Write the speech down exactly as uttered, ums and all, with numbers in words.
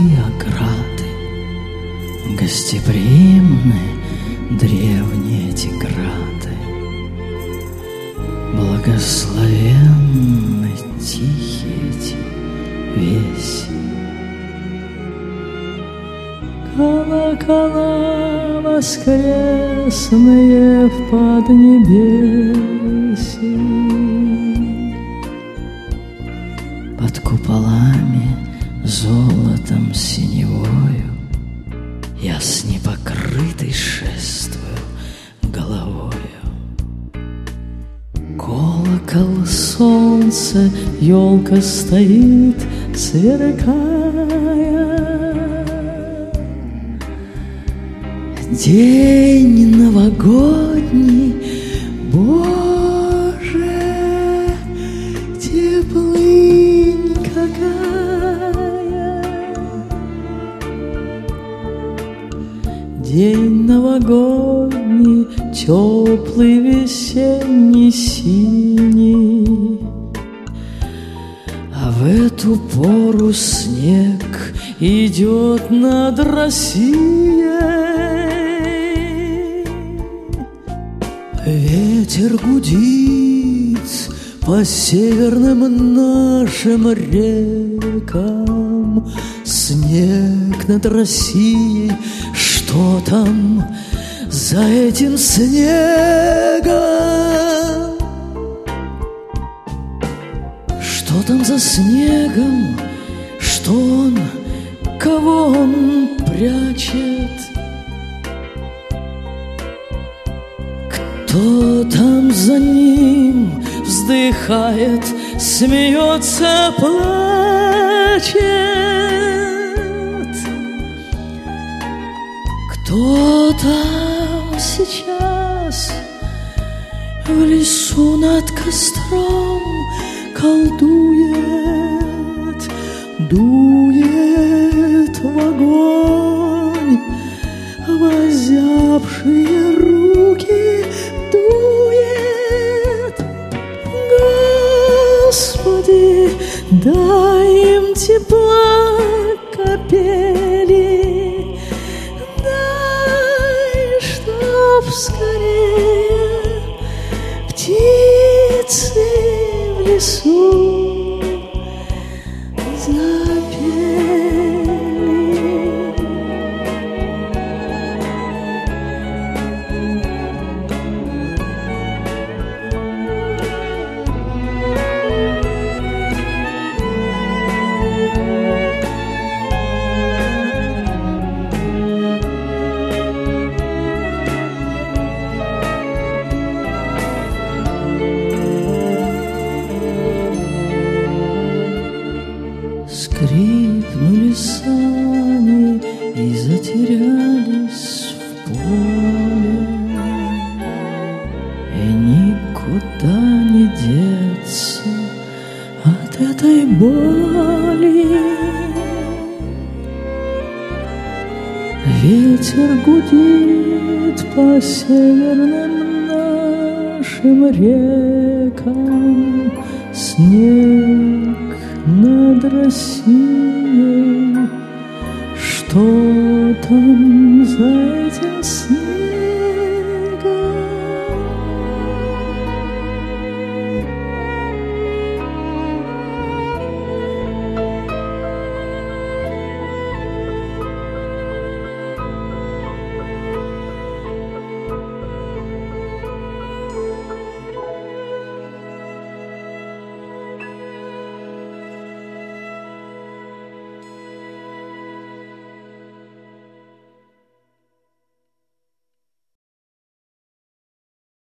ограды, гостеприимны древние эти грады, благословенны тихие эти веси. Колокола воскресные в поднебесье, под куполами золотом синевою я с непокрытой шествую головою. Колокол, солнце, елка стоит, сверкая. День новогодний, Боже, теплынь какая. День новогодний, теплый, весенний, синий. А в эту пору снег идет над Россией. Ветер гудит по северным нашим рекам. Снег над Россией, что там за этим снегом? Что там за снегом? Что он, кого он прячет? Кто там за ним вздыхает, смеется, плачет? Кто там сейчас в лесу над костром колдует, дует в огонь, возявшие руки дует? Господи, дай им тепла капели, дай, чтоб скорее птицы в лесу запели. Скрипнули сани и затерялись в поле, и никуда не деться от этой боли. Ветер гудит по северным нашим рекам. Снег над Россией, что там за этим снегом?